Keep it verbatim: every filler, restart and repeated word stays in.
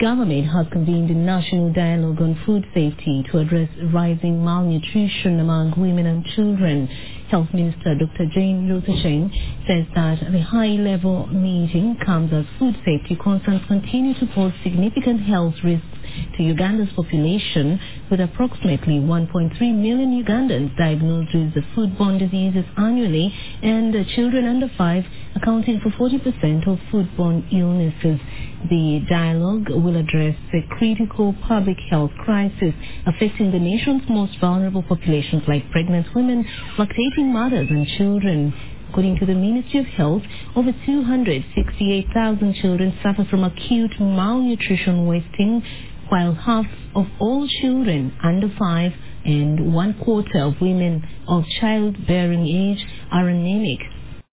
government has convened a national dialogue on food safety to address rising malnutrition among women and children. Health Minister Doctor Jane Ruto-Cheng says that the high-level meeting comes as food safety concerns continue to pose significant health risks to Uganda's population, with approximately one point three million Ugandans diagnosed with the foodborne diseases annually, and uh, children under five accounting for forty percent of foodborne illnesses. The dialogue will address the critical public health crisis affecting the nation's most vulnerable populations like pregnant women, lactating mothers and children. According to the Ministry of Health, over two hundred sixty-eight thousand children suffer from acute malnutrition wasting, while half of all children under five and one quarter of women of childbearing age are anemic.